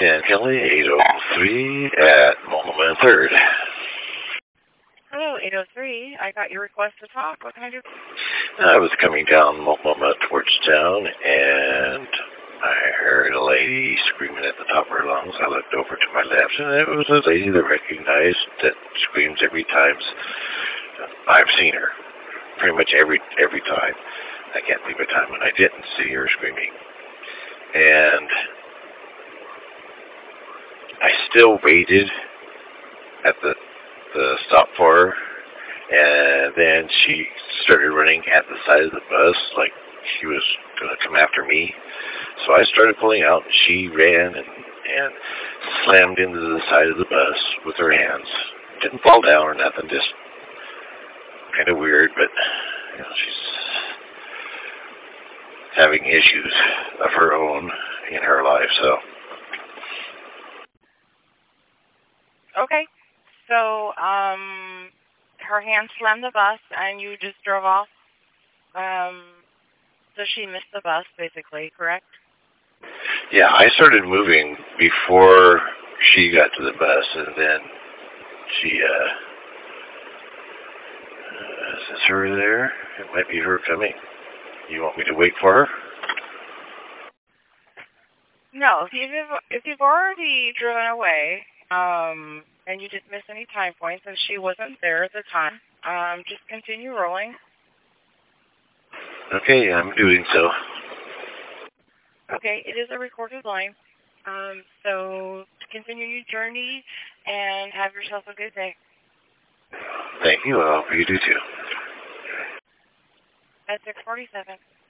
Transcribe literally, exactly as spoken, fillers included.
Dan Kelly, eight oh three at Multnomah and third. Hello, eight oh three. I got your request to talk. What can I do? I was coming down Multnomah towards town, and I heard a lady screaming at the top of her lungs. I looked over to my left, and it was a lady that recognized that screams every time I've seen her. Pretty much every every time. I can't think of a time when I didn't see her screaming. And I still waited at the the stop for her, and then she started running at the side of the bus like she was going to come after me. So I started pulling out, and she ran and, and slammed into the side of the bus with her hands. Didn't fall down or nothing, just kind of weird, but you know, she's having issues of her own in her life, so. Okay. So, um, her hand slammed the bus, and you just drove off. Um, so she missed the bus, basically, correct? Yeah, I started moving before she got to the bus, and then she, uh, uh, is this her there? It might be her coming. You want me to wait for her? No, if you've, if you've already driven away, um, and you didn't miss any time points, and she wasn't there at the time, um, just continue rolling. Okay, I'm doing so. Okay, it is a recorded line. Um, so continue your journey and have yourself a good day. Thank you. I hope you do too. At six forty-seven.